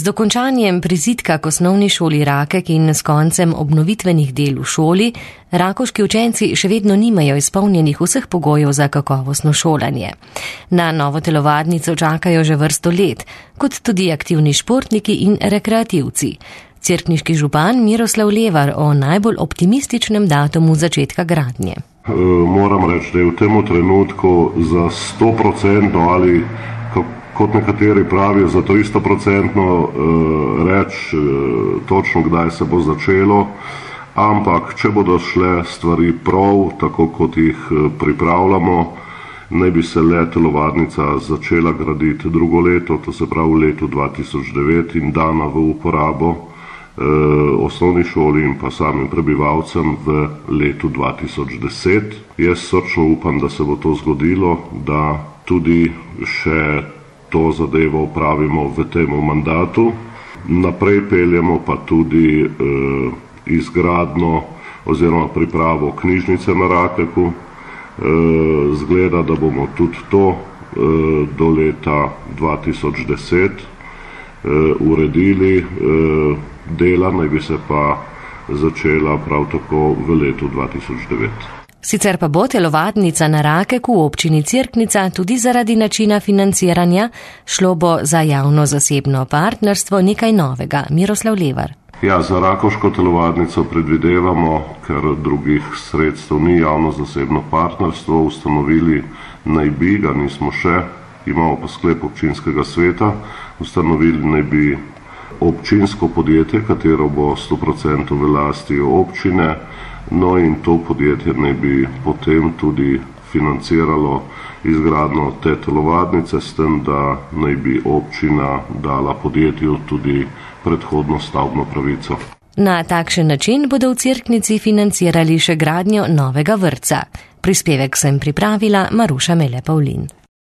dokončanjem prizidka k osnovni šoli Rakek in s koncem obnovitvenih del v šoli, rakovški učenci še vedno nimajo izpolnjenih vseh pogojev za kakovostno šolanje. Na novo telovadnico čakajo že vrsto let, kot tudi aktivni športniki in rekreativci. Cerkniški župan Miroslav Levar o najbolj optimističnem datumu začetka gradnje. Moram reči, da je v tem trenutku za 100% ali kot nekateri pravijo, za 300% reči točno, kdaj se bo začelo, ampak če bodo šle stvari prav, tako kot jih pripravljamo, naj bi se le telovadnica začela graditi drugo leto, to se pravi v letu 2009 in dana v uporabo osnovni šoli in pa samim prebivalcem v letu 2010. Jaz srčno upam, da se bo to zgodilo, da tudi še to zadevo opravimo v tem mandatu. Naprej peljemo pa tudi izgradnjo oziroma pripravo knjižnice na Rakeku. Zgleda, da bomo tudi to do leta 2010 uredili. Dela naj bi se pa začela prav tako v letu 2009. Sicer pa bo telovadnica na Rakeku v občini Cerknica tudi zaradi načina financiranja, šlo bo za javno-zasebno partnerstvo, nekaj novega. Miroslav Levar. Ja, za rakovško telovadnico predvidevamo, ker drugih sredstev ni, javno-zasebno partnerstvo, ustanovili naj bi, ga nismo še, imamo pa sklep občinskega sveta, ustanovili naj bi občinsko podjetje, katero bo 100% v lasti občine. No in to podjetje naj bi potem tudi financiralo izgradnjo te telovadnice, s tem, da naj bi občina dala podjetju tudi predhodno stavbno pravico. Na takšen način bodo v Cerknici financirali še gradnjo novega vrtca. Prispevek sem pripravila Maruša Mele Pavlin.